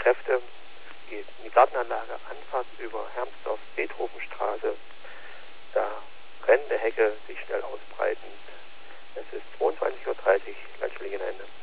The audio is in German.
Kräfte. Es geht in die Gartenanlage, Anfahrt über Hermsdorf, Beethovenstraße, da brennende Hecke sich schnell ausbreitend. Es ist 22:30 Uhr, Landschläge Ende.